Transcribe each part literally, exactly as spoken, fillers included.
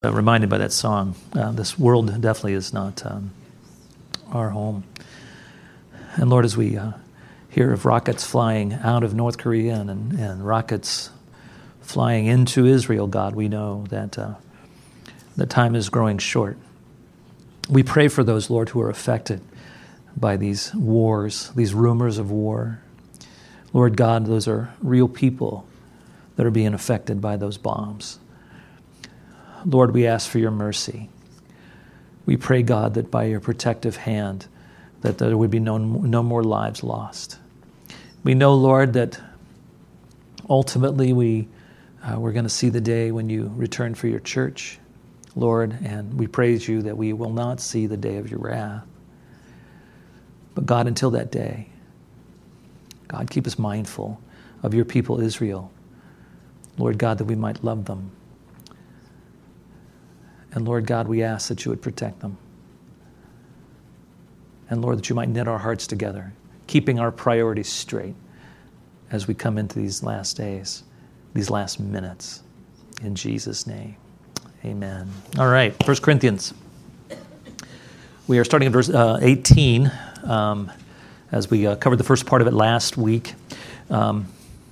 Uh, reminded by that song. Uh, this world definitely is not um, our home. And Lord, as we uh, hear of rockets flying out of North Korea and, and rockets flying into Israel, God, we know that uh, the time is growing short. We pray for those, Lord, who are affected by these wars, these rumors of war. Lord God, those are real people that are being affected by those bombs. Lord, we ask for your mercy. We pray, God, that by your protective hand, that there would be no, no more lives lost. We know, Lord, that ultimately we, uh, we're going to see the day when you return for your church, Lord, and we praise you that we will not see the day of your wrath. But God, until that day, God, keep us mindful of your people, Israel. Lord God, that we might love them. And Lord God, we ask that you would protect them. And Lord, that you might knit our hearts together, keeping our priorities straight as we come into these last days, these last minutes. In Jesus' name, amen. All right, First Corinthians. We are starting at verse uh, eighteen, um, as we uh, covered the first part of it last week. Um,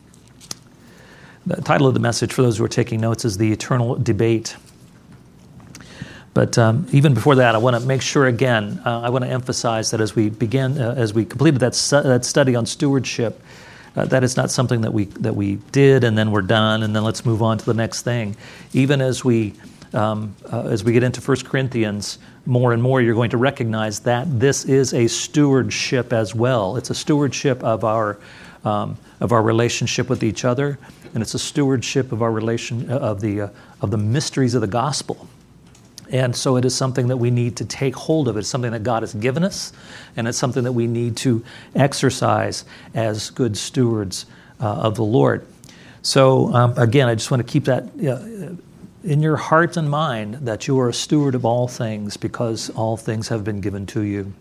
the title of the message, for those who are taking notes, is The Eternal Debate. But um, even before that, I want to make sure again, uh, I want to emphasize that as we began, uh, as we completed that, stu- that study on stewardship, uh, that is not something that we that we did and then we're done and then let's move on to the next thing. Even as we um, uh, as we get into First Corinthians more and more, you're going to recognize that this is a stewardship as well. It's a stewardship of our um, of our relationship with each other, and it's a stewardship of our relation of the uh, of the mysteries of the gospel. And so it is something that we need to take hold of. It's something that God has given us, and it's something that we need to exercise as good stewards uh, of the Lord. So um, again, I just want to keep that uh, in your heart and mind, that you are a steward of all things because all things have been given to you.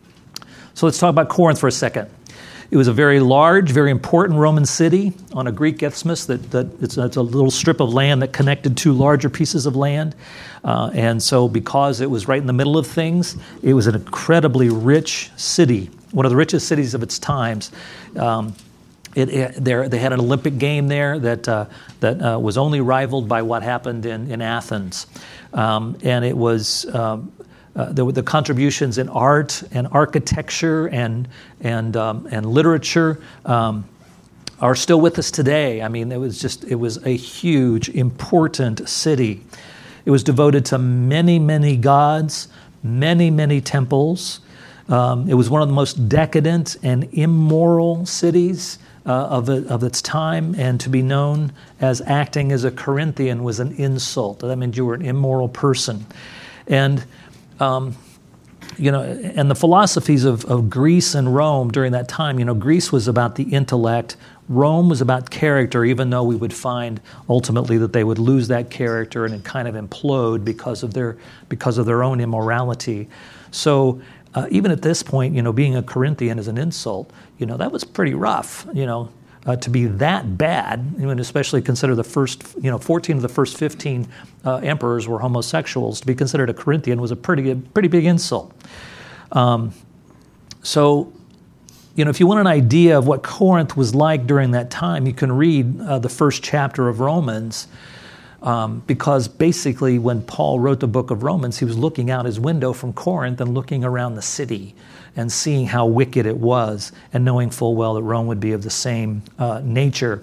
So let's talk about Corinth for a second. It was a very large, very important Roman city on a Greek isthmus. That, that it's, it's a little strip of land that connected two larger pieces of land. Uh, and so because it was right in the middle of things, it was an incredibly rich city, one of the richest cities of its times. Um, it, it, there, they had an Olympic game there that uh, that uh, was only rivaled by what happened in, in Athens. Um, and it was... Um, Uh, the, the contributions in art and architecture and and um, and literature um, are still with us today. I mean, it was just it was a huge, important city. It was devoted to many, many gods, many, many temples. Um, it was one of the most decadent and immoral cities uh, of it, of its time, and to be known as acting as a Corinthian was an insult. That meant you were an immoral person, and Um, you know, and the philosophies of, of Greece and Rome during that time, you know, Greece was about the intellect, Rome was about character, even though we would find ultimately that they would lose that character and it kind of implode because of their because of their own immorality. So uh, even at this point, you know, being a Corinthian is an insult. You know, that was pretty rough, you know. Uh, to be that bad, I mean, especially consider the first, you know, fourteen of the first fifteen uh, emperors were homosexuals. To be considered a Corinthian was a pretty, pretty big insult. Um, so, you know, if you want an idea of what Corinth was like during that time, you can read uh, the first chapter of Romans, um, because basically when Paul wrote the book of Romans, he was looking out his window from Corinth and looking around the city and seeing how wicked it was, and knowing full well that Rome would be of the same uh, nature.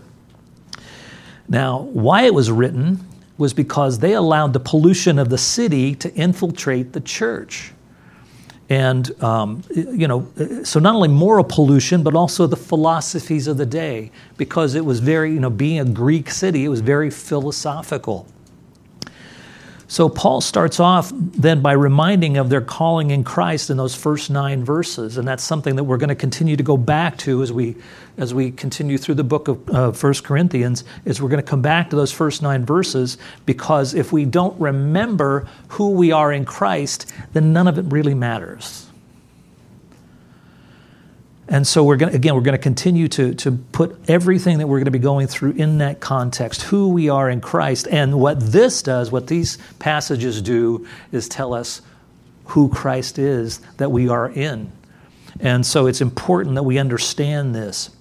Now, why it was written was because they allowed the pollution of the city to infiltrate the church. And, um, you know, so not only moral pollution, but also the philosophies of the day, because it was very, you know, being a Greek city, it was very philosophical. So Paul starts off then by reminding of their calling in Christ in those first nine verses, and that's something that we're going to continue to go back to as we as we continue through the book of uh, First Corinthians, is we're going to come back to those first nine verses, because if we don't remember who we are in Christ, then none of it really matters. And so we're going to, again, we're going to continue to, to put everything that we're going to be going through in that context, who we are in Christ. And what this does, what these passages do, is tell us who Christ is that we are in. And so it's important that we understand this.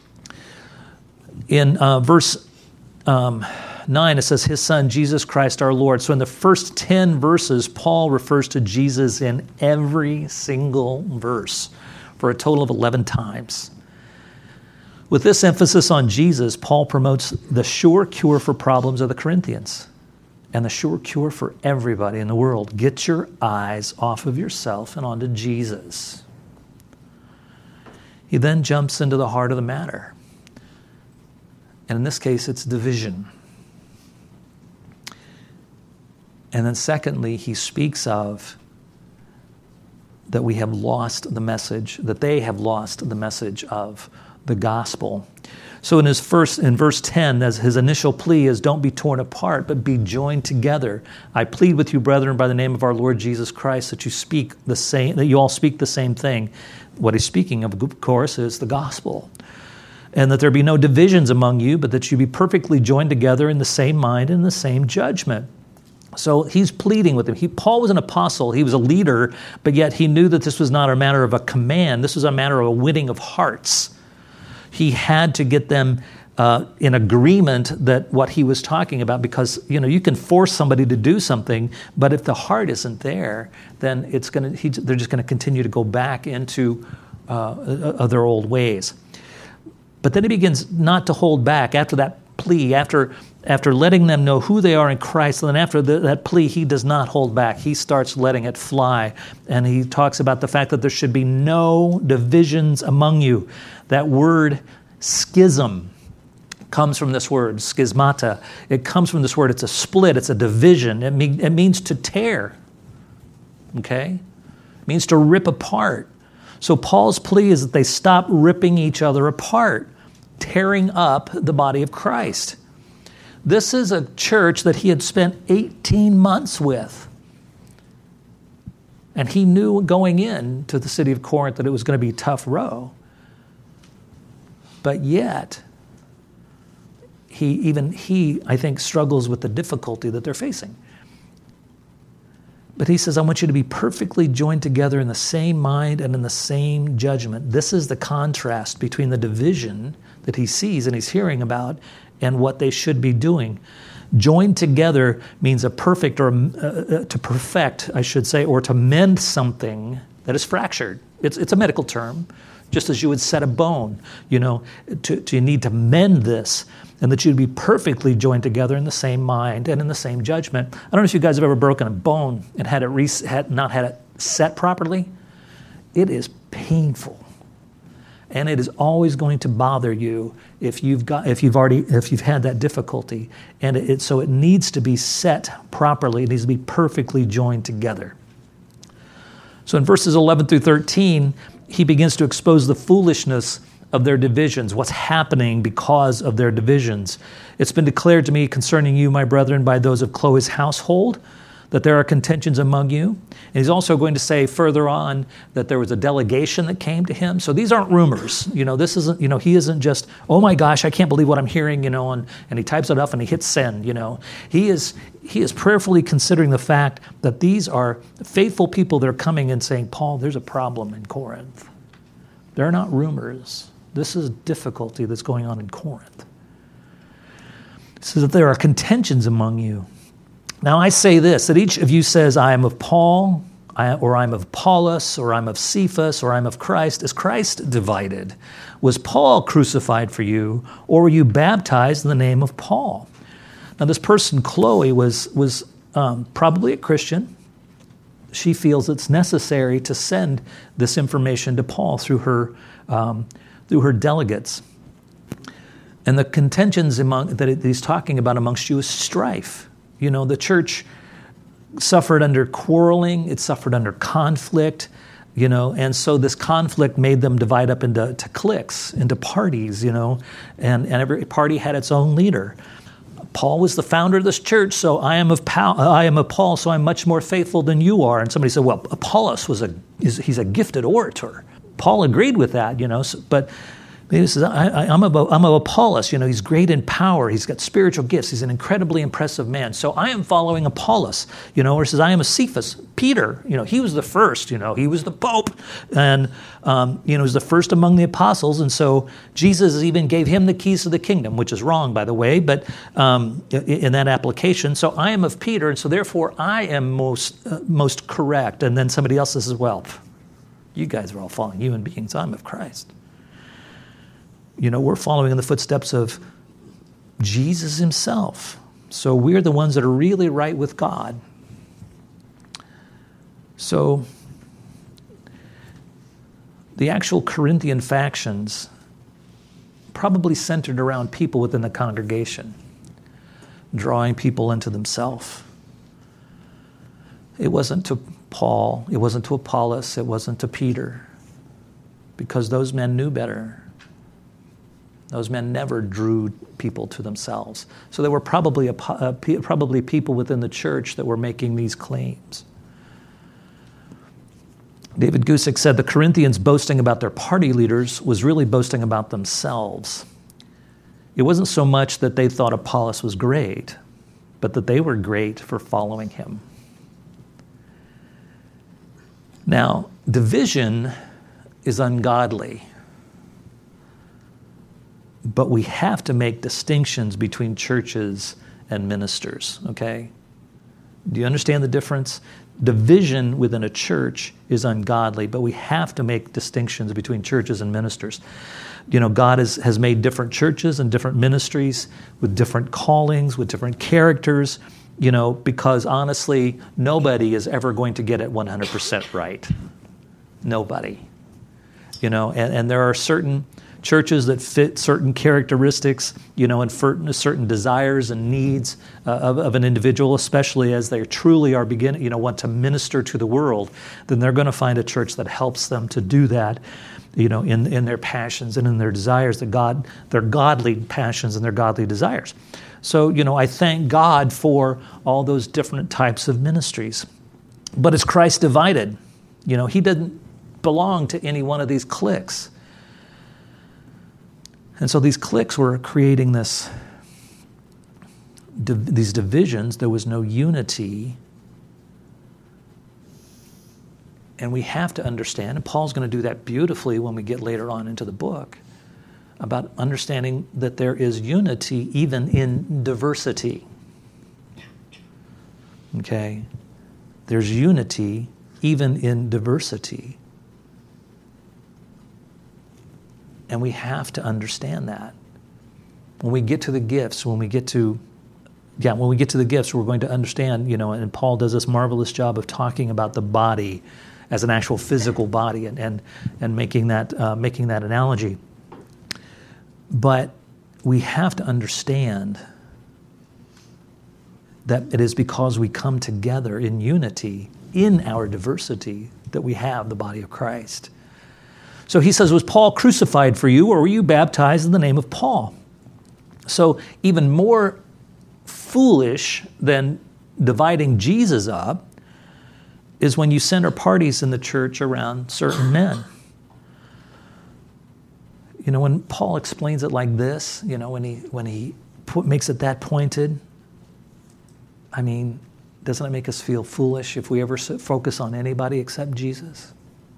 In uh, verse um, nine, it says, his son, Jesus Christ our Lord. So in the first ten verses, Paul refers to Jesus in every single verse, for a total of eleven times. With this emphasis on Jesus, Paul promotes the sure cure for problems of the Corinthians and the sure cure for everybody in the world. Get your eyes off of yourself and onto Jesus. He then jumps into the heart of the matter. And in this case, it's division. And then secondly, he speaks of that we have lost the message, that they have lost the message of the gospel. So in his first, in verse ten, as his initial plea is, don't be torn apart, but be joined together. I plead with you, brethren, by the name of our Lord Jesus Christ, that you speak the same, that you all speak the same thing. What he's speaking of, of course, is the gospel. And that there be no divisions among you, but that you be perfectly joined together in the same mind and the same judgment. So he's pleading with them. He, Paul was an apostle. He was a leader, but yet he knew that this was not a matter of a command. This was a matter of a winning of hearts. He had to get them uh, in agreement that what he was talking about, because you know you can force somebody to do something, but if the heart isn't there, then it's going to. They're just going to continue to go back into uh, their old ways. But then he begins not to hold back after that plea, after. After letting them know who they are in Christ, and then after the, that plea, he does not hold back. He starts letting it fly. And he talks about the fact that there should be no divisions among you. That word schism comes from this word, schismata. It comes from this word. It's a split. It's a division. It, mean, it means to tear. Okay? It means to rip apart. So Paul's plea is that they stop ripping each other apart, tearing up the body of Christ. This is a church that he had spent eighteen months with. And he knew going in to the city of Corinth that it was going to be a tough row. But yet, he even he, I think, struggles with the difficulty that they're facing. But he says, I want you to be perfectly joined together in the same mind and in the same judgment. This is the contrast between the division that he sees and he's hearing about and what they should be doing. Joined together means a perfect, or uh, to perfect, I should say, or to mend something that is fractured. It's it's a medical term, just as you would set a bone. You know, to, to you need to mend this, and that you'd be perfectly joined together in the same mind and in the same judgment. I don't know if you guys have ever broken a bone and had it re- had not had it set properly. It is painful. And it is always going to bother you if you've got if you've already if you've had that difficulty. And it, it so it needs to be set properly. It needs to be perfectly joined together. So in verses eleven through thirteen, he begins to expose the foolishness of their divisions, what's happening because of their divisions. It's been declared to me concerning you, my brethren, by those of Chloe's household, that there are contentions among you. And he's also going to say further on that there was a delegation that came to him. So these aren't rumors. You know, this isn't, you know, he isn't just, oh my gosh, I can't believe what I'm hearing, you know, and, and he types it up and he hits send, you know. He is he is prayerfully considering the fact that these are faithful people that are coming and saying, Paul, there's a problem in Corinth. They're not rumors. This is difficulty that's going on in Corinth. It says that there are contentions among you. Now I say this, that each of you says, I am of Paul, I, or I'm of Apollos, or I'm of Cephas, or I'm of Christ. Is Christ divided? Was Paul crucified for you, or were you baptized in the name of Paul? Now this person, Chloe, was, was um, probably a Christian. She feels it's necessary to send this information to Paul through her, um, through her delegates. And the contentions among, that he's talking about amongst you is strife. You know, the church suffered under quarreling, it suffered under conflict, you know, and so this conflict made them divide up into to cliques, into parties, you know, and, and every party had its own leader. Paul was the founder of this church, so I am of Paul, I am of Paul, so I'm much more faithful than you are. And somebody said, well, Apollos was a is, he's a gifted orator. Paul agreed with that, you know, so, but he says, I, I, I'm, of, I'm of Apollos, you know, he's great in power, he's got spiritual gifts, he's an incredibly impressive man. So I am following Apollos, you know, or he says, I am a Cephas. Peter, you know, he was the first, you know, he was the Pope, and, um, you know, he was the first among the apostles, and so Jesus even gave him the keys to the kingdom, which is wrong, by the way, but um, in that application. So I am of Peter, and so therefore I am most, uh, most correct. And then somebody else says, well, you guys are all following human beings, I'm of Christ. You know, we're following in the footsteps of Jesus himself. So we're the ones that are really right with God. So the actual Corinthian factions probably centered around people within the congregation, drawing people into themselves. It wasn't to Paul, it wasn't to Apollos, it wasn't to Peter, because those men knew better. Those men never drew people to themselves. So there were probably a, a, probably people within the church that were making these claims. David Gusick said the Corinthians boasting about their party leaders was really boasting about themselves. It wasn't so much that they thought Apollos was great, but that they were great for following him. Now, division is ungodly. But we have to make distinctions between churches and ministers, okay? Do you understand the difference? Division within a church is ungodly, but we have to make distinctions between churches and ministers. You know, God has, has made different churches and different ministries with different callings, with different characters, you know, because honestly, nobody is ever going to get it one hundred percent right. Nobody. You know, and, and there are certain churches that fit certain characteristics, you know, and certain desires and needs uh, of, of an individual, especially as they truly are beginning, you know, want to minister to the world, then they're going to find a church that helps them to do that, you know, in, in their passions and in their desires, the God, their godly passions and their godly desires. So, you know, I thank God for all those different types of ministries. But is Christ divided? You know, he didn't belong to any one of these cliques. And so these cliques were creating this, div- these divisions. There was no unity. And we have to understand, and Paul's going to do that beautifully when we get later on into the book, about understanding that there is unity even in diversity. Okay? There's unity even in diversity. And we have to understand that. When we get to the gifts, when we get to, yeah, when we get to the gifts, we're going to understand, you know, and Paul does this marvelous job of talking about the body as an actual physical body and and, and making that uh, making that analogy. But we have to understand that it is because we come together in unity, in our diversity, that we have the body of Christ. So he says, was Paul crucified for you, or were you baptized in the name of Paul? So even more foolish than dividing Jesus up is when you center parties in the church around certain men. You know, when Paul explains it like this, you know, when he when he put, makes it that pointed, I mean, doesn't it make us feel foolish if we ever focus on anybody except Jesus?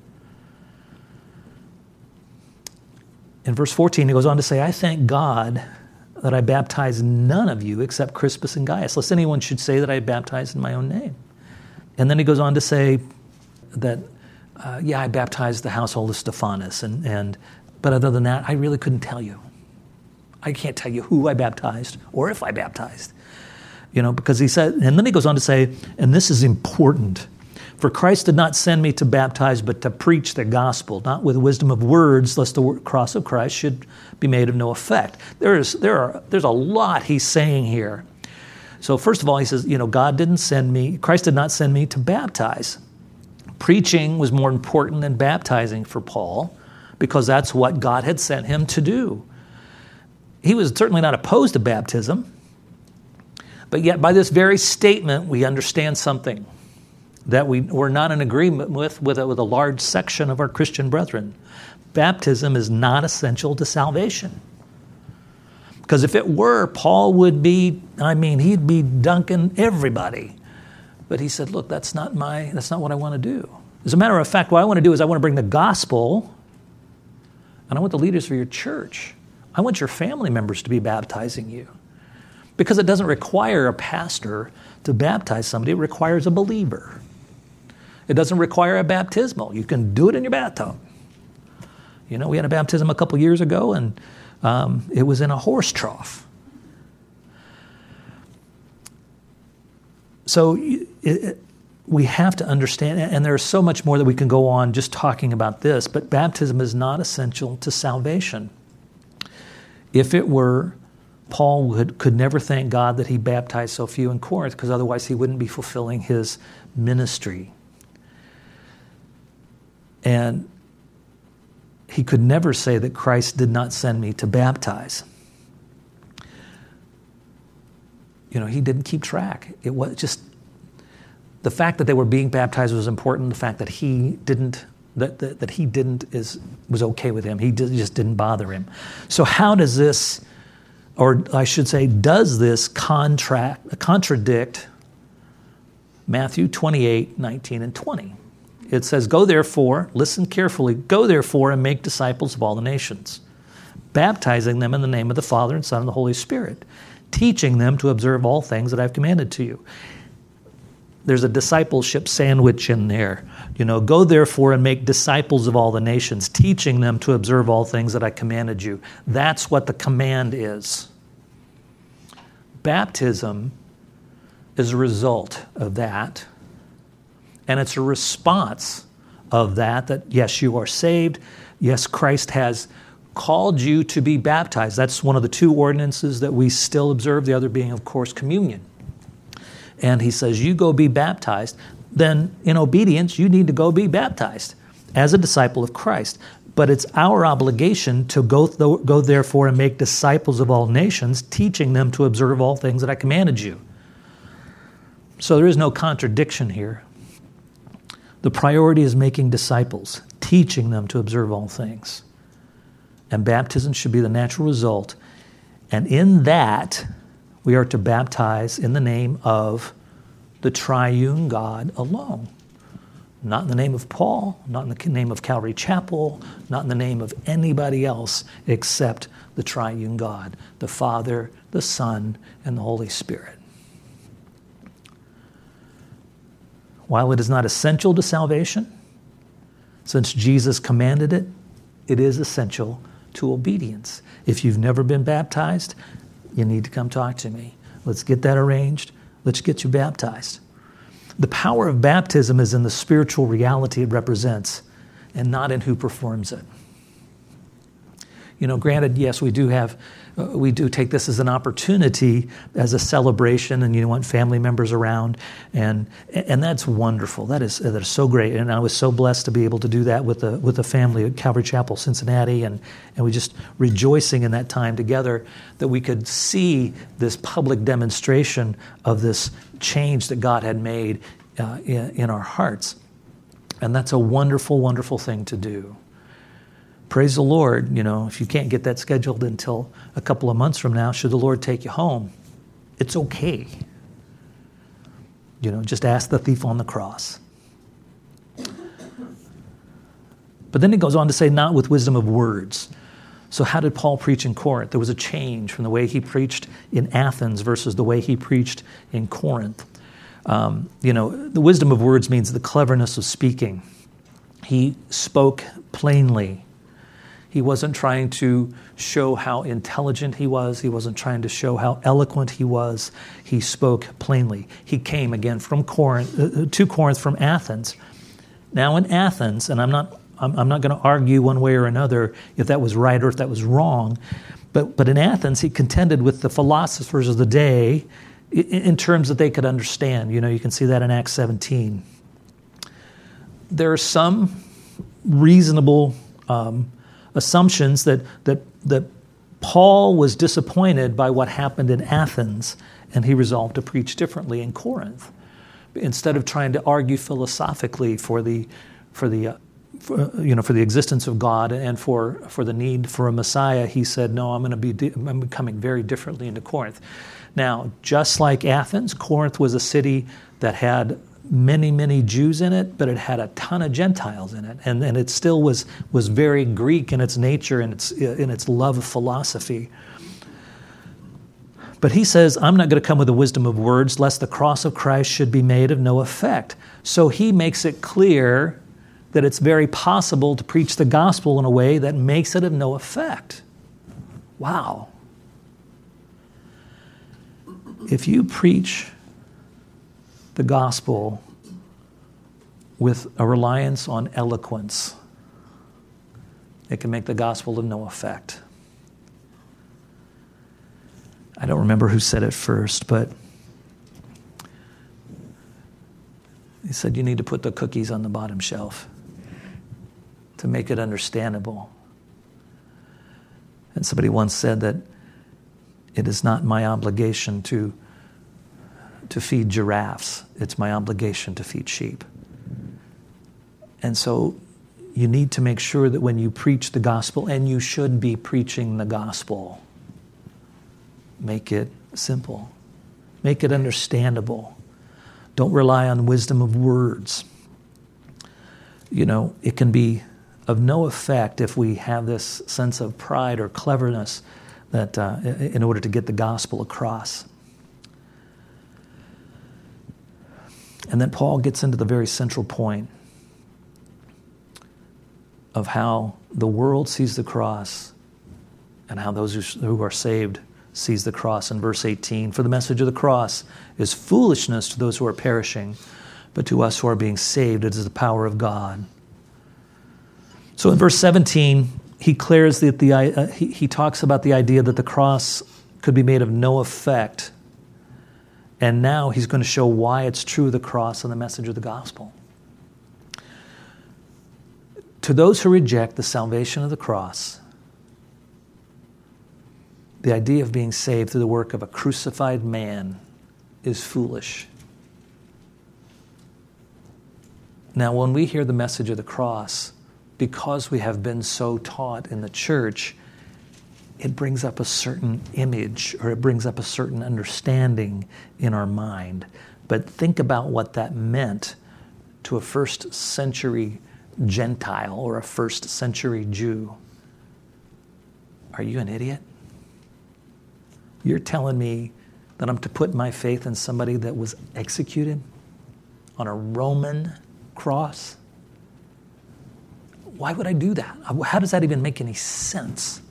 In verse fourteen, he goes on to say, I thank God that I baptized none of you except Crispus and Gaius, lest anyone should say that I baptized in my own name. And then he goes on to say that, uh, yeah, I baptized the household of Stephanas, and, and but other than that, I really couldn't tell you. I can't tell you who I baptized or if I baptized. You know, because he said, and then he goes on to say, and this is important, for Christ did not send me to baptize, but to preach the gospel, not with wisdom of words, lest the cross of Christ should be made of no effect. There is, there are, there's a lot he's saying here. So first of all, he says, you know, God didn't send me, Christ did not send me to baptize. Preaching was more important than baptizing for Paul, because that's what God had sent him to do. He was certainly not opposed to baptism, but yet by this very statement, we understand something. that we, we're not in agreement with with a, with a large section of our Christian brethren. Baptism is not essential to salvation. Because if it were, Paul would be, I mean, he'd be dunking everybody. But he said, look, that's not my, that's not what I want to do. As a matter of fact, what I want to do is I want to bring the gospel, and I want the leaders for your church. I want your family members to be baptizing you. Because it doesn't require a pastor to baptize somebody, it requires a believer. It doesn't require a baptismal. You can do it in your bathtub. You know, we had a baptism a couple years ago, and um, it was in a horse trough. So it, it, we have to understand, and there's so much more that we can go on just talking about this, but baptism is not essential to salvation. If it were, Paul would, could never thank God that he baptized so few in Corinth, because otherwise he wouldn't be fulfilling his ministry. And he could never say that Christ did not send me to baptize. You know, he didn't keep track. It was just the fact that they were being baptized was important. The fact that he didn't, that that, that he didn't is was okay with him. He did, just didn't bother him. So how does this, or I should say, does this contract contradict Matthew twenty-eight, nineteen, and twenty? It says, "Go therefore, listen carefully, go therefore and make disciples of all the nations, baptizing them in the name of the Father and Son and the Holy Spirit, teaching them to observe all things that I've commanded to you." There's a discipleship sandwich in there. You know, go therefore and make disciples of all the nations, teaching them to observe all things that I commanded you. That's what the command is. Baptism is a result of that. And it's a response of that, that yes, you are saved. Yes, Christ has called you to be baptized. That's one of the two ordinances that we still observe, the other being, of course, communion. And he says, you go be baptized. Then in obedience, you need to go be baptized as a disciple of Christ. But it's our obligation to go, th- go therefore and make disciples of all nations, teaching them to observe all things that I commanded you. So there is no contradiction here. The priority is making disciples, teaching them to observe all things. And baptism should be the natural result. And in that, we are to baptize in the name of the triune God alone. Not in the name of Paul, not in the name of Calvary Chapel, not in the name of anybody else except the triune God, the Father, the Son, and the Holy Spirit. While it is not essential to salvation, since Jesus commanded it, it is essential to obedience. If you've never been baptized, you need to come talk to me. Let's get that arranged. Let's get you baptized. The power of baptism is in the spiritual reality it represents and not in who performs it. You know, granted, yes, we do have, uh, we do take this as an opportunity, as a celebration, and you want family members around, and and that's wonderful. That is that is so great, and I was so blessed to be able to do that with the with the family at Calvary Chapel, Cincinnati, and and we just rejoicing in that time together that we could see this public demonstration of this change that God had made uh, in, in our hearts, and that's a wonderful, wonderful thing to do. Praise the Lord, you know, if you can't get that scheduled until a couple of months from now, should the Lord take you home, it's okay. You know, just ask the thief on the cross. But then it goes on to say, not with wisdom of words. So how did Paul preach in Corinth? There was a change from the way he preached in Athens versus the way he preached in Corinth. Um, you know, the wisdom of words means the cleverness of speaking. He spoke plainly. He wasn't trying to show how intelligent he was. He wasn't trying to show how eloquent he was. He spoke plainly. He came again from Corinth, uh, to Corinth from Athens. Now in Athens, and I'm not, I'm, I'm not going to argue one way or another if that was right or if that was wrong, but but in Athens he contended with the philosophers of the day in, in terms that they could understand. You know, you can see that in Acts seventeen. There are some reasonable Um, assumptions that, that that Paul was disappointed by what happened in Athens, and he resolved to preach differently in Corinth. Instead of trying to argue philosophically for the, for the, uh, for, you know, for the existence of God and for, for the need for a Messiah, he said, no, I'm going to be, di- I'm coming very differently into Corinth. Now, just like Athens, Corinth was a city that had many, many Jews in it, but it had a ton of Gentiles in it. And, and it still was, was very Greek in its nature and its, in its love of philosophy. But he says, I'm not going to come with the wisdom of words, lest the cross of Christ should be made of no effect. So he makes it clear that it's very possible to preach the gospel in a way that makes it of no effect. Wow. If you preach the gospel with a reliance on eloquence, it can make the gospel of no effect. I don't remember who said it first, but he said you need to put the cookies on the bottom shelf to make it understandable. And somebody once said that it is not my obligation to, to feed giraffes. It's my obligation to feed sheep. And so you need to make sure that when you preach the gospel, and you should be preaching the gospel, make it simple. Make it understandable. Don't rely on wisdom of words. You know, it can be of no effect if we have this sense of pride or cleverness that uh, in order to get the gospel across. And then Paul gets into the very central point of how the world sees the cross and how those who are saved sees the cross in verse eighteen. For the message of the cross is foolishness to those who are perishing, but to us who are being saved, it is the power of God. So in verse seventeen, he clears that the uh, he, he talks about the idea that the cross could be made of no effect. And now he's going to show why it's true of the cross and the message of the gospel. To those who reject the salvation of the cross, the idea of being saved through the work of a crucified man is foolish. Now, when we hear the message of the cross, because we have been so taught in the church, it brings up a certain image or it brings up a certain understanding in our mind. But think about what that meant to a first century Gentile or a first century Jew. Are you an idiot? You're telling me that I'm to put my faith in somebody that was executed on a Roman cross? Why would I do that? How does that even make any sense?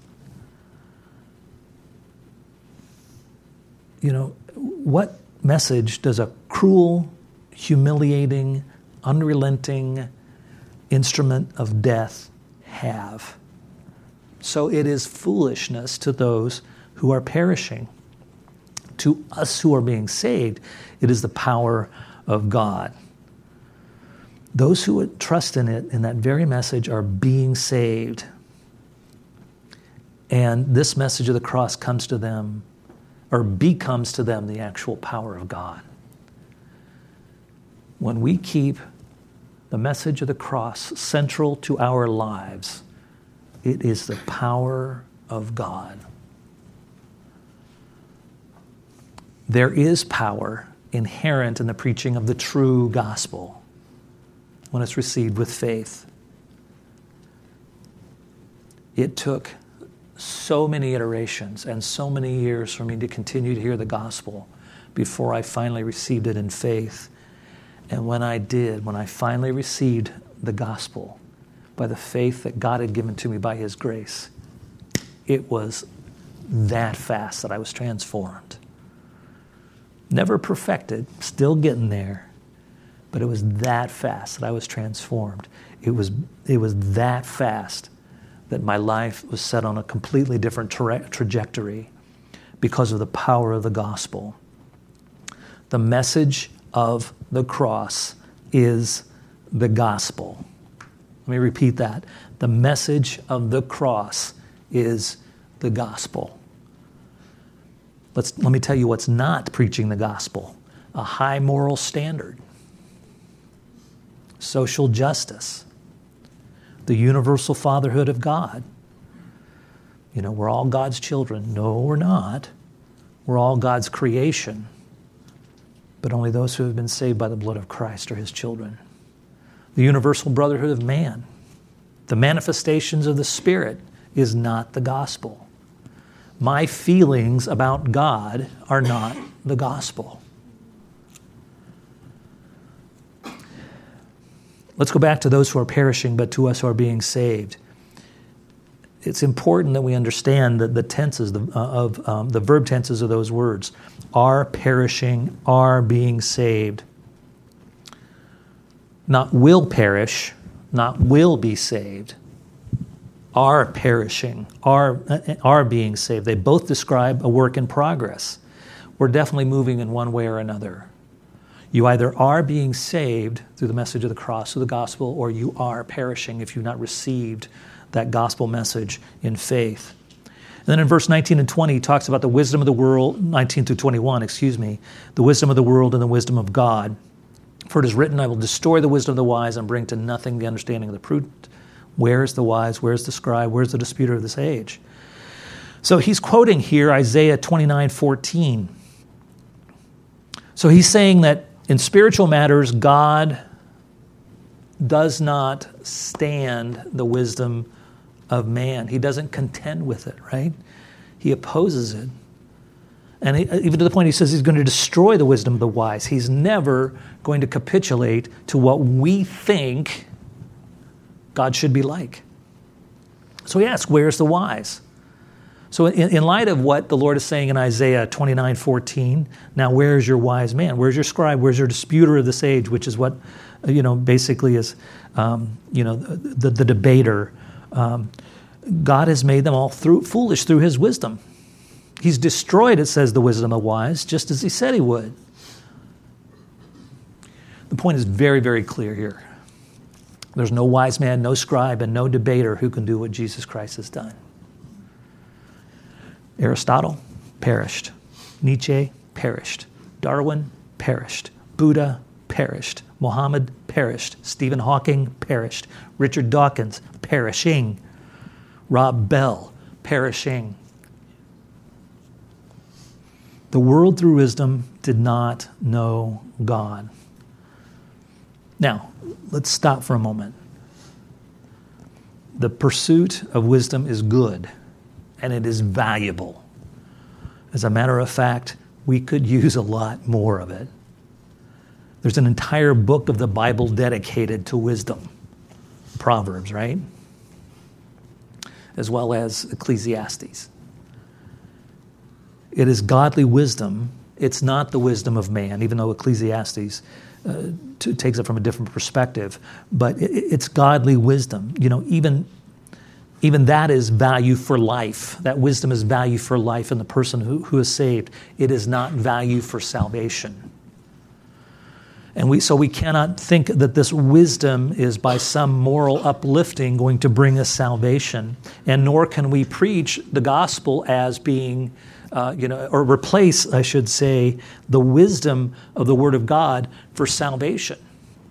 You know, what message does a cruel, humiliating, unrelenting instrument of death have? So it is foolishness to those who are perishing. To us who are being saved, it is the power of God. Those who would trust in it, in that very message, are being saved. And this message of the cross comes to them, or becomes to them, the actual power of God. When we keep the message of the cross central to our lives, it is the power of God. There is power inherent in the preaching of the true gospel when it's received with faith. It took so many iterations and so many years for me to continue to hear the gospel before I finally received it in faith. And when I did, when I finally received the gospel by the faith that God had given to me by His grace, it was that fast that I was transformed. Never perfected, still getting there, but it was that fast that I was transformed. It was, it was that fast that my life was set on a completely different tra- trajectory because of the power of the gospel. The message of the cross is the gospel. Let me repeat that. The message of the cross is the gospel. Let's, let me tell you what's not preaching the gospel. A high moral standard. social justice, the universal fatherhood of God. You know, we're all God's children. No, we're not. We're all God's creation. But only those who have been saved by the blood of Christ are his children. The universal brotherhood of man. The manifestations of the Spirit is not the gospel. My feelings about God are not the gospel. Let's go back to those who are perishing, but to us who are being saved. It's important that we understand that the tenses of, of um, the verb tenses of those words are perishing, are being saved. Not will perish, not will be saved. Are perishing, are, are being saved. They both describe a work in progress. We're definitely moving in one way or another. You either are being saved through the message of the cross, through the gospel, or you are perishing if you've not received that gospel message in faith. And then in verse nineteen and twenty, he talks about the wisdom of the world, nineteen through twenty-one, excuse me, the wisdom of the world and the wisdom of God. For it is written, I will destroy the wisdom of the wise and bring to nothing the understanding of the prudent. Where's the wise? Where's the scribe? Where's the disputer of this age? So he's quoting here Isaiah twenty-nine fourteen. So he's saying that in spiritual matters, God does not stand the wisdom of man. He doesn't contend with it, right? He opposes it. And he, even to the point he says he's going to destroy the wisdom of the wise. He's never going to capitulate to what we think God should be like. So he asks, where's the wise? So in, in light of what the Lord is saying in Isaiah twenty-nine fourteen, now where's your wise man? Where's your scribe? Where's your disputer of this age? Which is what, you know, basically is, um, you know, the, the, the debater. Um, God has made them all through, foolish through his wisdom. He's destroyed, it says, the wisdom of wise, just as he said he would. The point is very, very clear here. There's no wise man, no scribe, and no debater who can do what Jesus Christ has done. Aristotle perished. Nietzsche perished. Darwin perished. Buddha perished. Muhammad perished. Stephen Hawking perished. Richard Dawkins perishing. Rob Bell perishing. The world through wisdom did not know God. Now, let's stop for a moment. The pursuit of wisdom is good, and it is valuable. As a matter of fact, we could use a lot more of it. There's an entire book of the Bible dedicated to wisdom. Proverbs, right? As well as Ecclesiastes. It is godly wisdom. It's not the wisdom of man, even though Ecclesiastes uh, t- takes it from a different perspective. But it, it's godly wisdom. You know, even, even that is value for life. That wisdom is value for life in the person who, who is saved. It is not value for salvation. And we, so we cannot think that this wisdom is by some moral uplifting going to bring us salvation. And nor can we preach the gospel as being, uh, you know, or replace, I should say, the wisdom of the Word of God for salvation.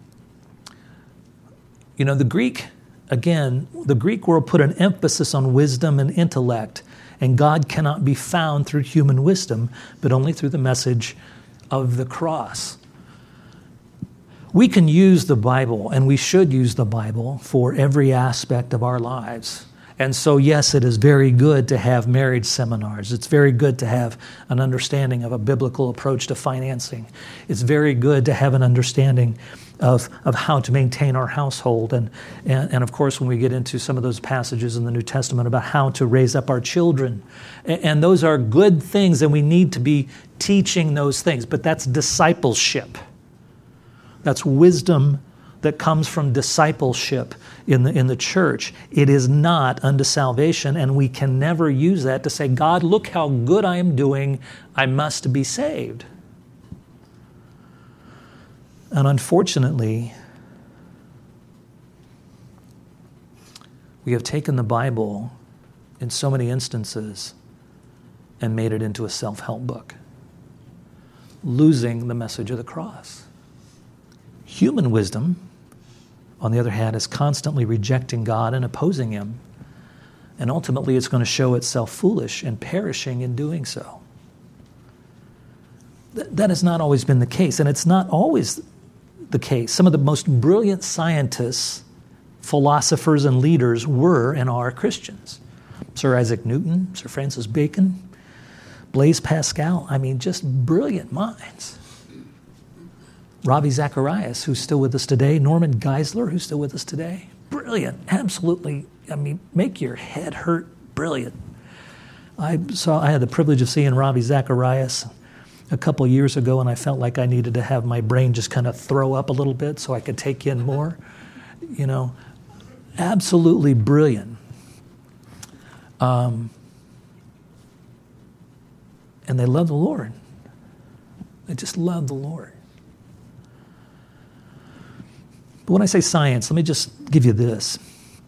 You know, the Greek, again, the Greek world put an emphasis on wisdom and intellect. And God cannot be found through human wisdom, but only through the message of the cross. We can use the Bible, and we should use the Bible for every aspect of our lives. And so, yes, it is very good to have marriage seminars. It's very good to have an understanding of a biblical approach to financing. It's very good to have an understanding of, of how to maintain our household. And, and, and, of course, when we get into some of those passages in the New Testament about how to raise up our children. And, and those are good things, and we need to be teaching those things. But that's discipleship. That's wisdom that comes from discipleship in the, in the church. It is not unto salvation, and we can never use that to say, God, look how good I am doing. I must be saved. And unfortunately, we have taken the Bible in so many instances and made it into a self-help book, losing the message of the cross. Human wisdom on the other hand, is constantly rejecting God and opposing him. And ultimately, it's going to show itself foolish and perishing in doing so. Th- that has not always been the case, and it's not always the case. Some of the most brilliant scientists, philosophers, and leaders were and are Christians. Sir Isaac Newton, Sir Francis Bacon, Blaise Pascal. I mean, just brilliant minds. Ravi Zacharias, who's still with us today. Norman Geisler, who's still with us today. Brilliant, absolutely. I mean, make your head hurt. Brilliant. I saw. I had the privilege of seeing Ravi Zacharias a couple years ago, and I felt like I needed to have my brain just kind of throw up a little bit so I could take in more. You know, absolutely brilliant. Um, and they love the Lord. They just love the Lord. But when I say science, let me just give you this.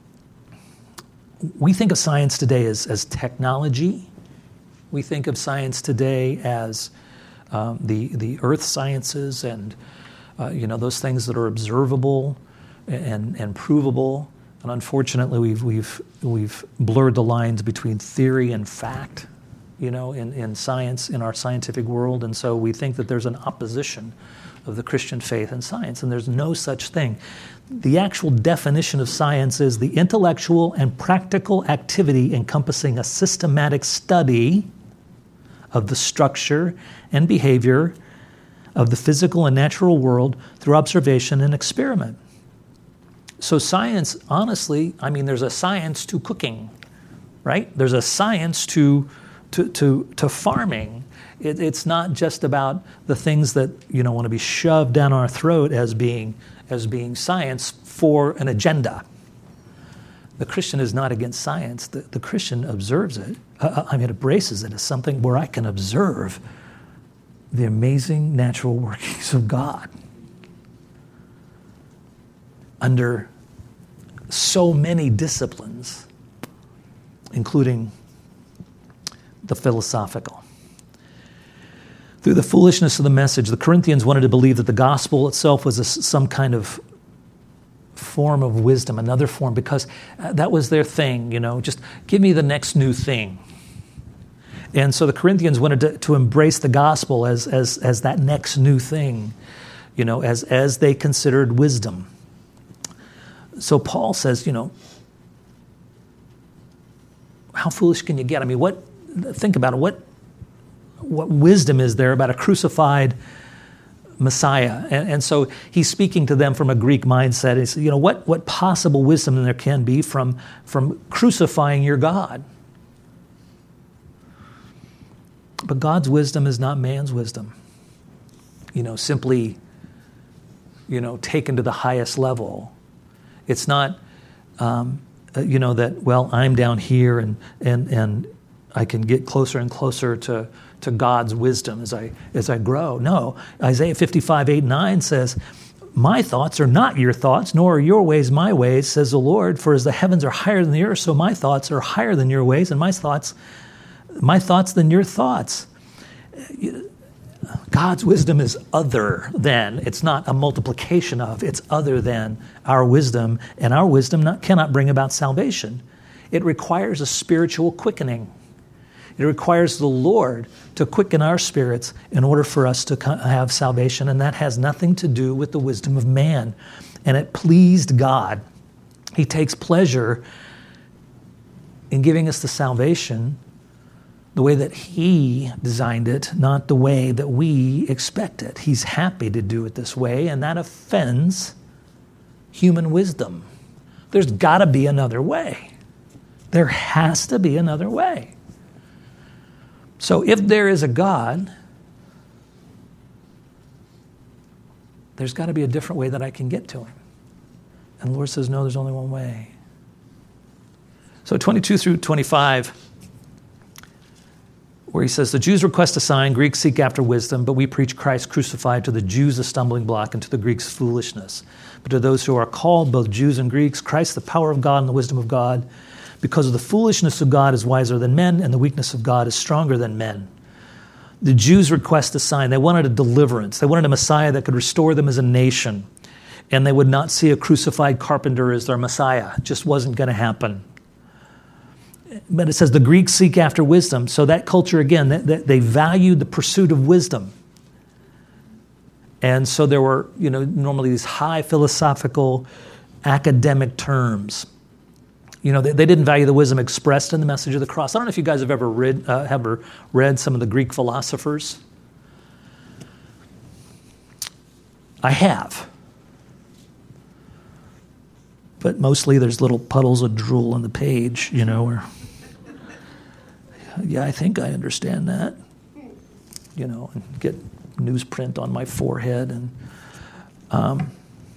We think of science today as, as technology. We think of science today as um, the the earth sciences and uh, you know those things that are observable and and provable. And unfortunately, we've we've we've blurred the lines between theory and fact, you know, in, in science, in our scientific world. And so we think that there's an opposition of the Christian faith and science, and there's no such thing. The actual definition of science is the intellectual and practical activity encompassing a systematic study of the structure and behavior of the physical and natural world through observation and experiment. So science, honestly, I mean, there's a science to cooking, right? There's a science to to to, to farming. It, it's not just about the things that, you know, want to be shoved down our throat as being as being science for an agenda. The Christian is not against science. The, the Christian observes it. Uh, I mean, embraces it as something where I can observe the amazing natural workings of God under so many disciplines, including the philosophical. Through the foolishness of the message, the Corinthians wanted to believe that the gospel itself was a, some kind of form of wisdom, another form, because that was their thing, you know, just give me the next new thing. And so the Corinthians wanted to, to embrace the gospel as, as, as that next new thing, you know, as, as they considered wisdom. So Paul says, you know, how foolish can you get? I mean, what, think about it, what What wisdom is there about a crucified Messiah? And, and so he's speaking to them from a Greek mindset. He said, you know, what, what possible wisdom there can be from, from crucifying your God? But God's wisdom is not man's wisdom. You know, simply, you know, taken to the highest level. It's not, um, you know, that, well, I'm down here and and and I can get closer and closer to to God's wisdom as I as I grow. No, Isaiah fifty-five, eight, nine says, my thoughts are not your thoughts, nor are your ways my ways, says the Lord. For as the heavens are higher than the earth, so my thoughts are higher than your ways, and my thoughts, my thoughts than your thoughts. God's wisdom is other than. It's not a multiplication of. It's other than our wisdom, and our wisdom not, cannot bring about salvation. It requires a spiritual quickening. It requires the Lord to quicken our spirits in order for us to have salvation, and that has nothing to do with the wisdom of man. And it pleased God. He takes pleasure in giving us the salvation the way that He designed it, not the way that we expect it. He's happy to do it this way, and that offends human wisdom. There's got to be another way. There has to be another way. So if there is a God, there's got to be a different way that I can get to Him. And the Lord says, no, there's only one way. So twenty-two through twenty-five, where he says, the Jews request a sign, Greeks seek after wisdom, but we preach Christ crucified, to the Jews a stumbling block, and to the Greeks foolishness. But to those who are called, both Jews and Greeks, Christ the power of God and the wisdom of God. Because of the foolishness of God is wiser than men, and the weakness of God is stronger than men. The Jews request a sign. They wanted a deliverance. They wanted a Messiah that could restore them as a nation. And they would not see a crucified carpenter as their Messiah. It just wasn't going to happen. But it says the Greeks seek after wisdom. So that culture, again, they, they valued the pursuit of wisdom. And so there were, you know, normally these high philosophical academic terms. You know, they, they didn't value the wisdom expressed in the message of the cross. I don't know if you guys have ever read, uh, ever read some of the Greek philosophers. I have. But mostly there's little puddles of drool on the page, you know, or, yeah, I think I understand that, you know, and get newsprint on my forehead. And, um,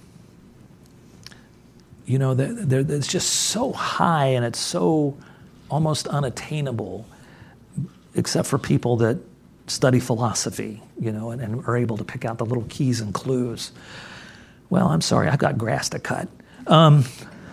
you know, they're, they're, it's just so high and it's so almost unattainable, except for people that study philosophy, you know, and, and are able to pick out the little keys and clues. Well, I'm sorry, I've got grass to cut. Um,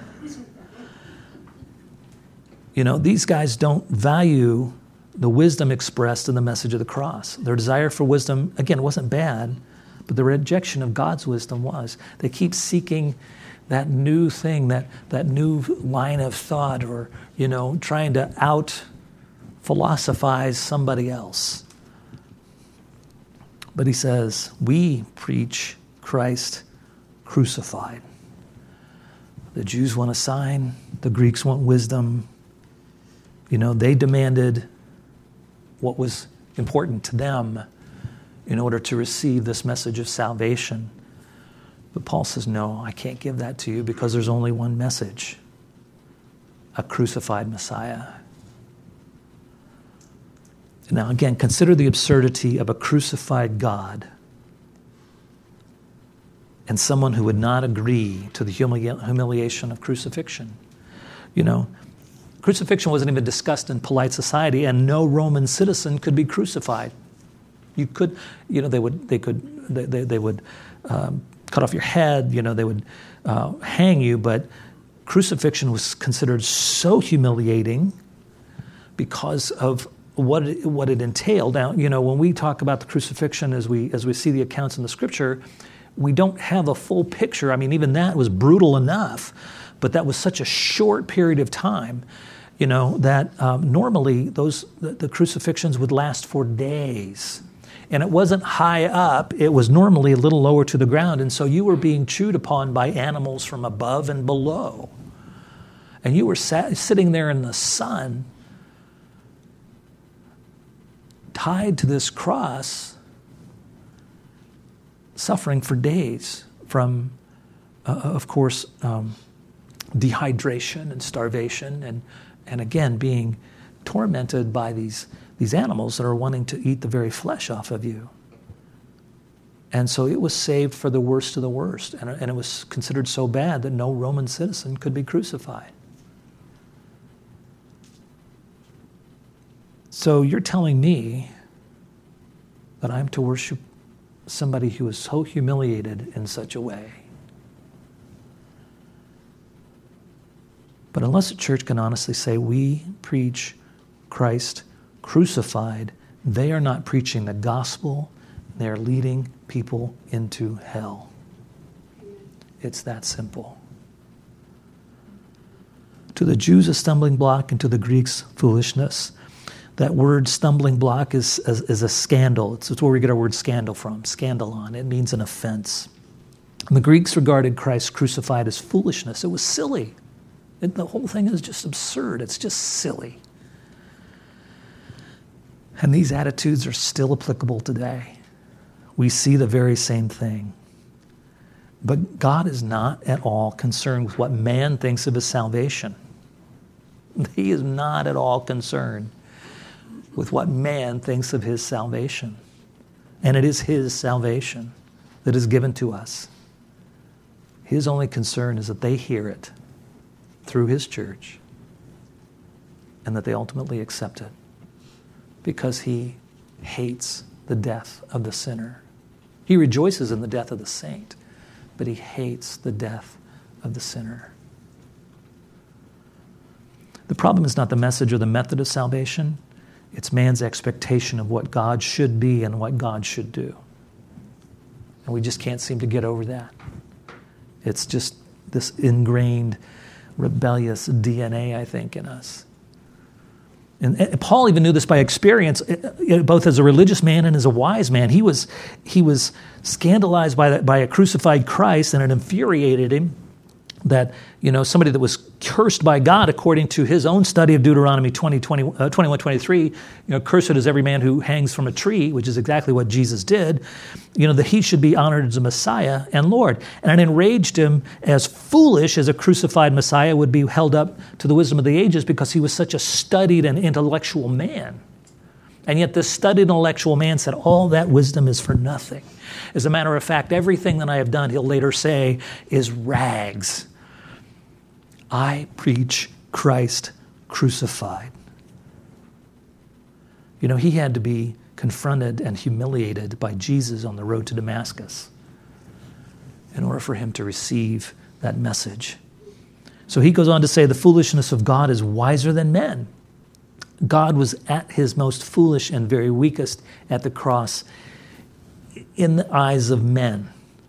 you know, these guys don't value the wisdom expressed in the message of the cross. Their desire for wisdom, again, wasn't bad, but the rejection of God's wisdom was. They keep seeking that new thing, that, that new line of thought, or, you know, trying to out-philosophize somebody else. But he says, we preach Christ crucified. The Jews want a sign. The Greeks want wisdom. You know, they demanded what was important to them in order to receive this message of salvation. But Paul says, no, I can't give that to you because there's only one message, a crucified Messiah. Now, again, consider the absurdity of a crucified God and someone who would not agree to the humili- humiliation of crucifixion. You know, crucifixion wasn't even discussed in polite society, and no Roman citizen could be crucified. You could, you know, they would, they could, they, they, they would um, cut off your head. You know, they would uh, hang you. But crucifixion was considered so humiliating because of what it, what it entailed. Now, you know, when we talk about the crucifixion, as we as we see the accounts in the Scripture, we don't have a full picture. I mean, even that was brutal enough, but that was such a short period of time, you know, that um, normally those the, the crucifixions would last for days. And it wasn't high up. It was normally a little lower to the ground. And so you were being chewed upon by animals from above and below. And you were sat, sitting there in the sun, tied to this cross, suffering for days from, uh, of course, um, dehydration and starvation, and, and again, being tormented by these, these animals that are wanting to eat the very flesh off of you. And so it was saved for the worst of the worst, and, and it was considered so bad that no Roman citizen could be crucified. So you're telling me that I'm to worship somebody who is so humiliated in such a way? But unless a church can honestly say, we preach Christ crucified, they are not preaching the gospel. They are leading people into hell. It's that simple. To the Jews, a stumbling block, and to the Greeks, foolishness. That word stumbling block is, is, is a scandal. It's, it's where we get our word scandal from, scandalon. It means an offense. And the Greeks regarded Christ crucified as foolishness. It was silly. It, the whole thing is just absurd. It's just silly. And these attitudes are still applicable today. We see the very same thing. But God is not at all concerned with what man thinks of his salvation. He is not at all concerned with what man thinks of his salvation. And it is his salvation that is given to us. His only concern is that they hear it through his church and that they ultimately accept it, because he hates the death of the sinner. He rejoices in the death of the saint, but he hates the death of the sinner. The problem is not the message or the method of salvation. It's man's expectation of what God should be and what God should do. And we just can't seem to get over that. It's just this ingrained, rebellious D N A, I think, in us. And, and Paul even knew this by experience, both as a religious man and as a wise man. He was he was scandalized by that, by a crucified Christ, and it infuriated him that, you know, somebody that was cursed by God, according to his own study of Deuteronomy twenty, twenty, uh, twenty-one, twenty-three, you know, cursed is every man who hangs from a tree, which is exactly what Jesus did, you know, that he should be honored as a Messiah and Lord. And it enraged him as foolish as a crucified Messiah would be held up to the wisdom of the ages, because he was such a studied and intellectual man. And yet this studied intellectual man said, all that wisdom is for nothing. As a matter of fact, everything that I have done, he'll later say, is rags. I preach Christ crucified. You know, he had to be confronted and humiliated by Jesus on the road to Damascus in order for him to receive that message. So he goes on to say, the foolishness of God is wiser than men. God was at his most foolish and very weakest at the cross in the eyes of men.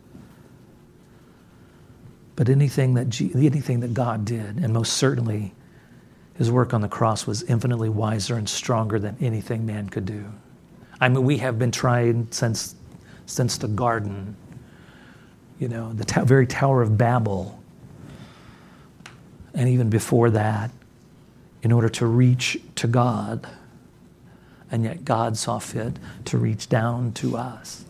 But anything that G- anything that God did, and most certainly his work on the cross, was infinitely wiser and stronger than anything man could do. I mean, we have been trying since since the garden, you know, the ta- very Tower of Babel, and even before that, in order to reach to God. And yet God saw fit to reach down to us.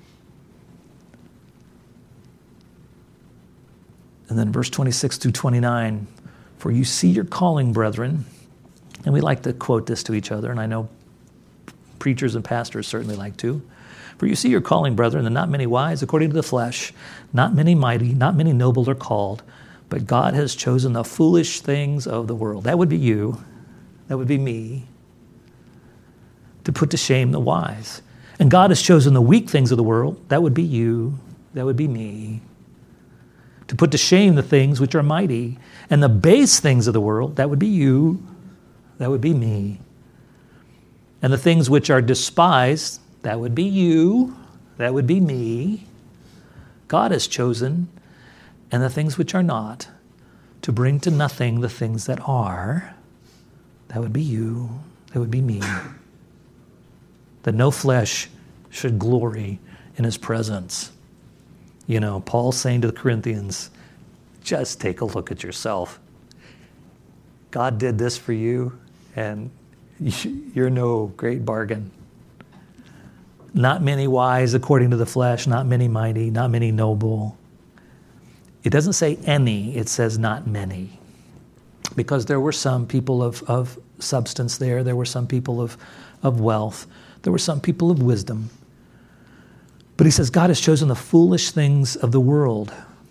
And then verse twenty-six through twenty-nine, for you see your calling, brethren. And we like to quote this to each other, and I know preachers and pastors certainly like to. For you see your calling, brethren, that not many wise according to the flesh, not many mighty, not many noble are called, but God has chosen the foolish things of the world. That would be you. That would be me. To put to shame the wise. And God has chosen the weak things of the world. That would be you. That would be me. To put to shame the things which are mighty. And the base things of the world. That would be you. That would be me. And the things which are despised. That would be you. That would be me. God has chosen. And the things which are not, to bring to nothing the things that are. That would be you. That would be me. That no flesh should glory in his presence. You know, Paul's saying to the Corinthians, just take a look at yourself. God did this for you, and you're no great bargain. Not many wise according to the flesh, not many mighty, not many noble. It doesn't say any, it says not many. Because there were some people of, of substance there, there were some people of, of wealth, there were some people of wisdom. But he says God has chosen the foolish things of the world.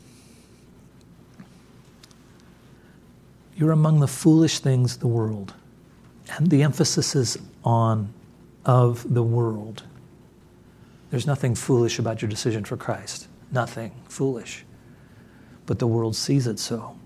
You're among the foolish things of the world. And the emphasis is on of the world. There's nothing foolish about your decision for Christ. Nothing foolish. But the world sees it so.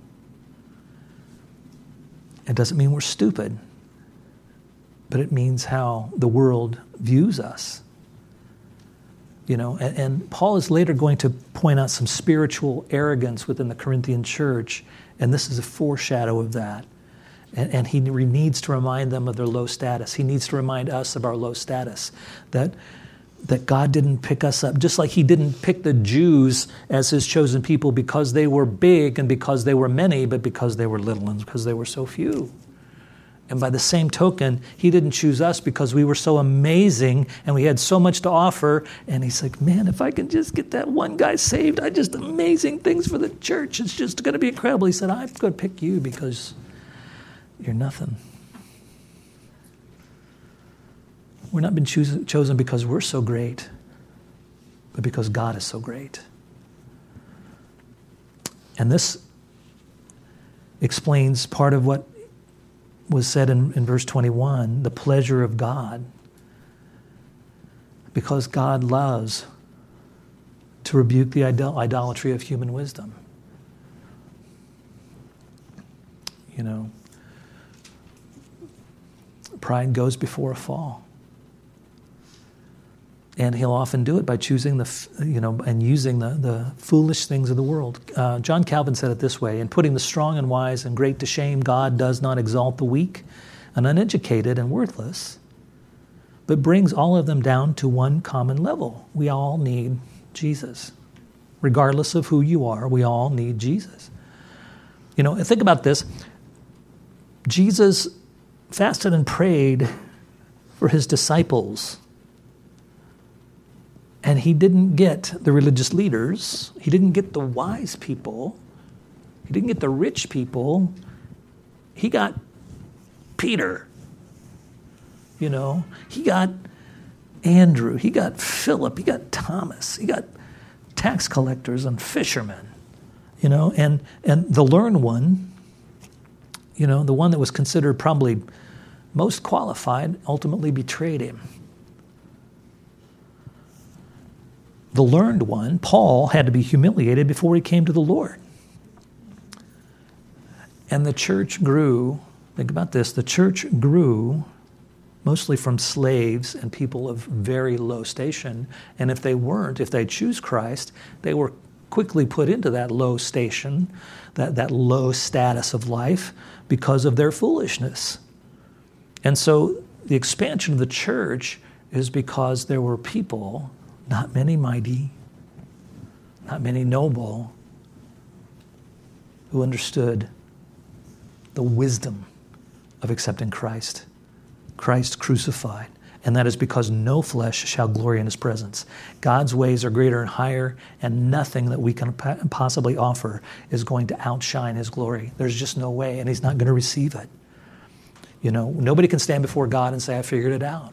It doesn't mean we're stupid, but it means how the world views us. You know, and, and Paul is later going to point out some spiritual arrogance within the Corinthian church, and this is a foreshadow of that. And, and he needs to remind them of their low status. He needs to remind us of our low status, that that God didn't pick us up, just like he didn't pick the Jews as his chosen people because they were big and because they were many, but because they were little and because they were so few. And by the same token, he didn't choose us because we were so amazing and we had so much to offer. And he's like, man, if I can just get that one guy saved, I just amazing things for the church. It's just going to be incredible. He said, I'm going to pick you because you're nothing. We're not been choos- chosen because we're so great, but because God is so great. And this explains part of what was said in, in verse twenty-one, the pleasure of God. Because God loves to rebuke the idol- idolatry of human wisdom. You know, pride goes before a fall. And he'll often do it by choosing the, you know, and using the, the foolish things of the world. Uh, John Calvin said it this way: in putting the strong and wise and great to shame, God does not exalt the weak and uneducated and worthless, but brings all of them down to one common level. We all need Jesus. Regardless of who you are, we all need Jesus. You know, think about this. Jesus fasted and prayed for his disciples. And he didn't get the religious leaders. He didn't get the wise people. He didn't get the rich people. He got Peter. You know, he got Andrew. He got Philip. He got Thomas. He got tax collectors and fishermen. You know, and, and the learned one, you know, the one that was considered probably most qualified, ultimately betrayed him. The learned one, Paul, had to be humiliated before he came to the Lord. And the church grew, think about this, the church grew mostly from slaves and people of very low station. And if they weren't, if they choose Christ, they were quickly put into that low station, that, that low status of life because of their foolishness. And so the expansion of the church is because there were people, not many mighty, not many noble, who understood the wisdom of accepting Christ, Christ crucified. And that is because no flesh shall glory in his presence. God's ways are greater and higher, and nothing that we can possibly offer is going to outshine his glory. There's just no way, and he's not going to receive it. You know, nobody can stand before God and say, I figured it out.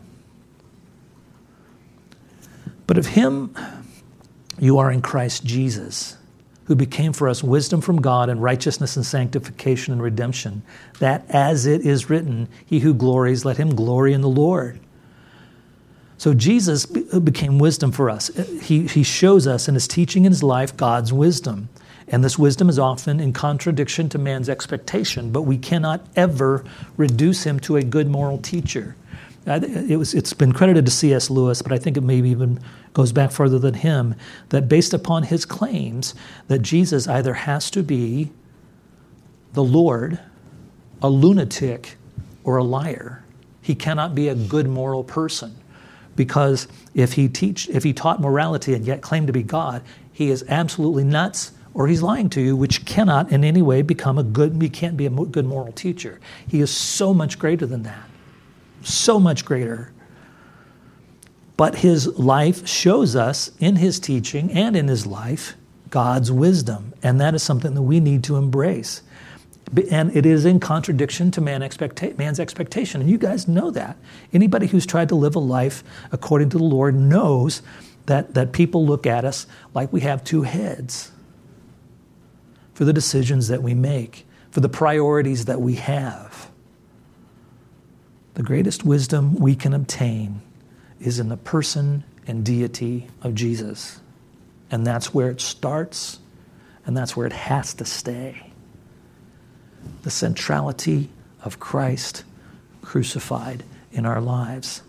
But of him you are in Christ Jesus, who became for us wisdom from God and righteousness and sanctification and redemption, that as it is written, he who glories, let him glory in the Lord. So Jesus became wisdom for us. He, he shows us in his teaching in his life God's wisdom. And this wisdom is often in contradiction to man's expectation, but we cannot ever reduce him to a good moral teacher. It was, it's been credited to C S Lewis, but I think it maybe even goes back further than him, that based upon his claims that Jesus either has to be the Lord, a lunatic, or a liar. He cannot be a good moral person, because if he teach, if he taught morality and yet claimed to be God, he is absolutely nuts, or he's lying to you, which cannot in any way become a good, he can't be a good moral teacher. He is so much greater than that. So much greater. But his life shows us in his teaching and in his life God's wisdom. And that is something that we need to embrace. And it is in contradiction to man expecta- man's expectation. And you guys know that. Anybody who's tried to live a life according to the Lord knows that, that people look at us like we have two heads for the decisions that we make, for the priorities that we have. The greatest wisdom we can obtain is in the person and deity of Jesus. And that's where it starts, and that's where it has to stay. The centrality of Christ crucified in our lives.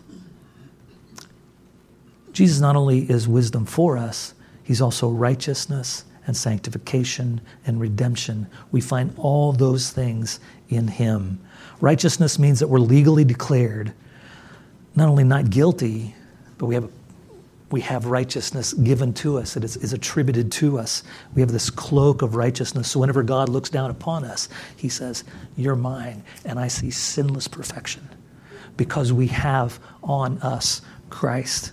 Jesus not only is wisdom for us, he's also righteousness and sanctification and redemption. We find all those things in him. Righteousness means that we're legally declared not only not guilty, but we have we have righteousness given to us. It is, is attributed to us. We have this cloak of righteousness. So whenever God looks down upon us, he says, you're mine, and I see sinless perfection because we have on us Christ.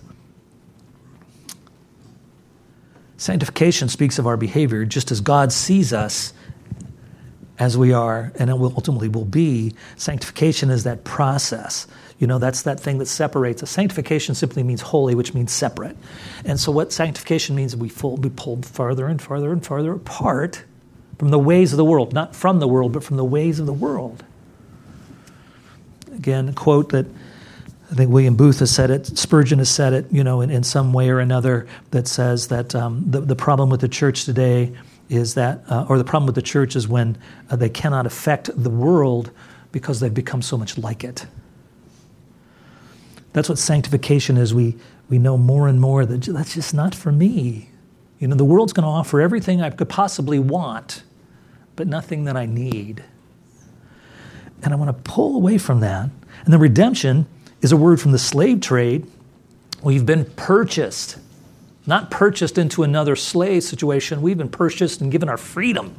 Sanctification speaks of our behavior just as God sees us as we are, and it will ultimately will be. Sanctification is that process. You know, that's that thing that separates us. Sanctification simply means holy, which means separate. And so what sanctification means is we pull, be pulled farther and farther and farther apart from the ways of the world. Not from the world, but from the ways of the world. Again, a quote that I think William Booth has said it, Spurgeon has said it, you know, in, in some way or another, that says that um, the, the problem with the church today is that, uh, or the problem with the church is when uh, they cannot affect the world because they've become so much like it. That's what sanctification is. We, we know more and more that that's just not for me. You know, the world's going to offer everything I could possibly want, but nothing that I need. And I want to pull away from that. And the redemption is a word from the slave trade. We've been purchased, not purchased into another slave situation. We've been purchased and given our freedom.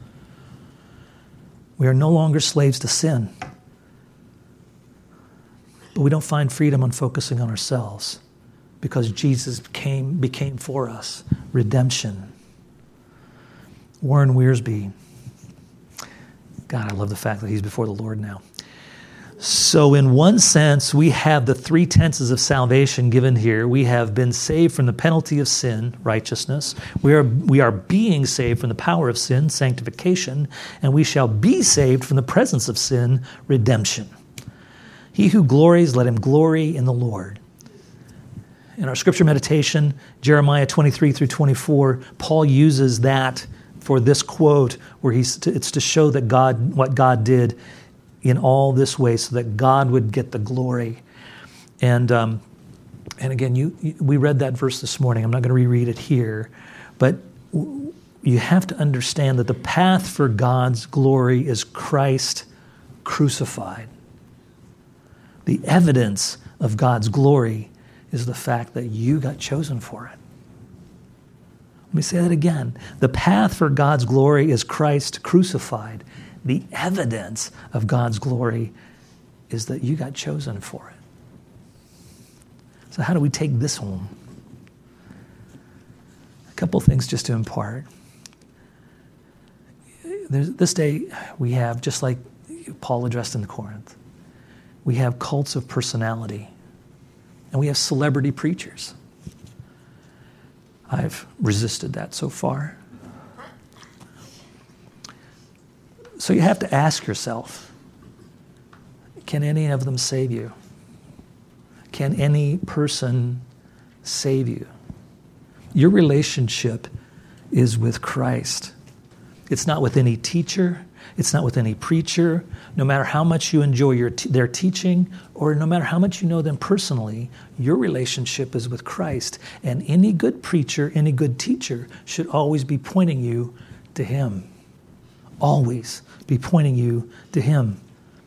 We are no longer slaves to sin. But we don't find freedom on focusing on ourselves because Jesus came, became for us. Redemption. Warren Wiersbe. God, I love the fact that he's before the Lord now. So in one sense, we have the three tenses of salvation given here. We have been saved from the penalty of sin, righteousness. We are, we are being saved from the power of sin, sanctification. And we shall be saved from the presence of sin, redemption. He who glories, let him glory in the Lord. In our scripture meditation, Jeremiah twenty-three through twenty-four, Paul uses that for this quote where he's to, it's to show that God, what God did in all this way so that God would get the glory. And um, and again, you, you we read that verse this morning. I'm not going to reread it here, but w- you have to understand that the path for God's glory is Christ crucified. The evidence of God's glory is the fact that you got chosen for it. Let me say that again. The path for God's glory is Christ crucified. The evidence of God's glory is that you got chosen for it. So how do we take this home? A couple things just to impart. There's, this day we have, just like Paul addressed in Corinth, we have cults of personality, and we have celebrity preachers. I've resisted that so far. So you have to ask yourself, can any of them save you? Can any person save you? Your relationship is with Christ. It's not with any teacher. It's not with any preacher. No matter how much you enjoy your t- their teaching, or no matter how much you know them personally, your relationship is with Christ. And any good preacher, any good teacher should always be pointing you to Him. Always be pointing you to Him.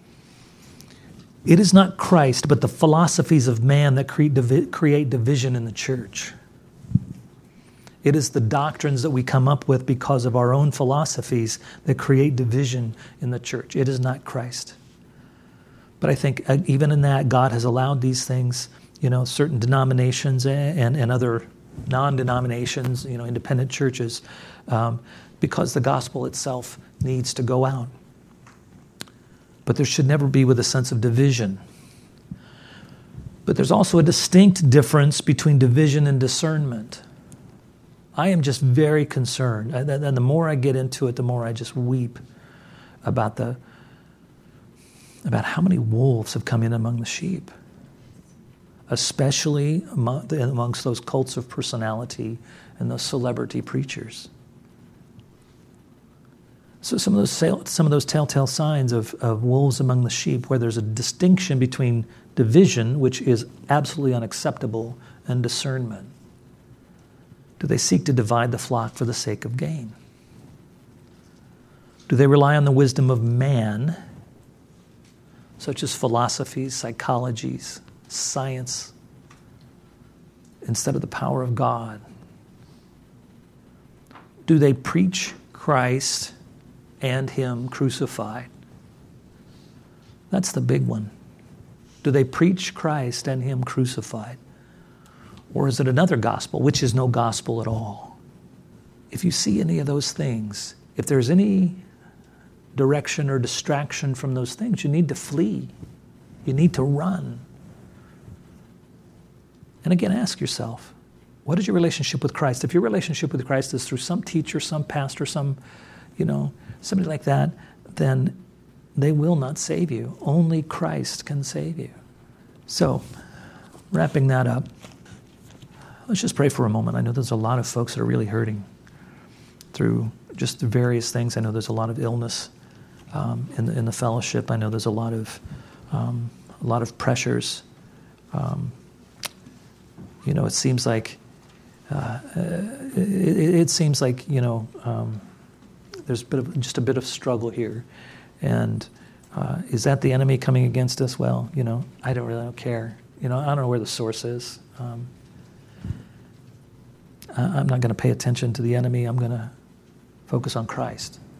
It is not Christ, but the philosophies of man that create, divi- create division in the church. It is the doctrines that we come up with because of our own philosophies that create division in the church. It is not Christ. But I think even in that, God has allowed these things, you know, certain denominations and, and other non-denominations, you know, independent churches, um, because the gospel itself needs to go out. But there should never be with a sense of division. But there's also a distinct difference between division and discernment. I am just very concerned. And the more I get into it, the more I just weep about the about how many wolves have come in among the sheep, especially among, amongst those cults of personality and those celebrity preachers. So some of those some of those telltale signs of, of wolves among the sheep, where there's a distinction between division, which is absolutely unacceptable, and discernment. Do they seek to divide the flock for the sake of gain? Do they rely on the wisdom of man, such as philosophies, psychologies, science, instead of the power of God? Do they preach Christ and Him crucified? That's the big one. Do they preach Christ and Him crucified? Or is it another gospel, which is no gospel at all? If you see any of those things, if there's any direction or distraction from those things, you need to flee. You need to run. And again, ask yourself, what is your relationship with Christ? If your relationship with Christ is through some teacher, some pastor, some, you know, somebody like that, then they will not save you. Only Christ can save you. So, wrapping that up, let's just pray for a moment. I know there's a lot of folks that are really hurting through just the various things. I know there's a lot of illness um, in, the, in the fellowship. I know there's a lot of um, a lot of pressures um, you know, it seems like uh, it, it seems like you know um, there's a bit of, just a bit of struggle here, and uh, is that the enemy coming against us? Well, you know, I don't really don't care. You know, I don't know where the source is. Um, I, I'm not going to pay attention to the enemy. I'm going to focus on Christ.